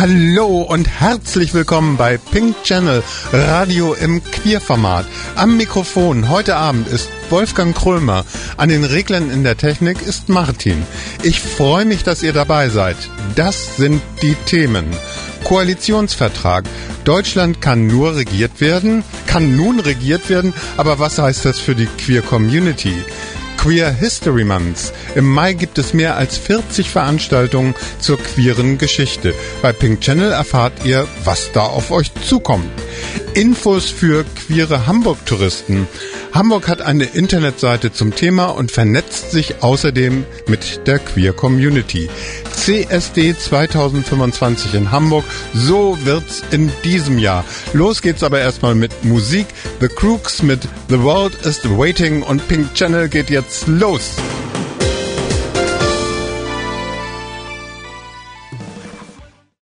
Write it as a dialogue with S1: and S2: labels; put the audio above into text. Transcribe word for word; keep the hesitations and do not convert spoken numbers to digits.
S1: Hallo und herzlich willkommen bei Pink Channel, Radio im Queerformat. Am Mikrofon heute Abend ist Wolfgang Krömer, an den Reglern in der Technik ist Martin. Ich freue mich, dass ihr dabei seid. Das sind die Themen. Koalitionsvertrag. Deutschland kann nur regiert werden, kann nun regiert werden, aber was heißt das für die Queer Community? Queer History Month. Im Mai gibt es mehr als vierzig Veranstaltungen zur queeren Geschichte. Bei Pink Channel erfahrt ihr, was da auf euch zukommt. Infos für queere Hamburg-Touristen. Hamburg hat eine Internetseite zum Thema und vernetzt sich außerdem mit der Queer Community. C S D zwanzig fünfundzwanzig in Hamburg, so wird's in diesem Jahr. Los geht's aber erstmal mit Musik. The Crooks mit The World is Waiting und Pink Channel geht jetzt los.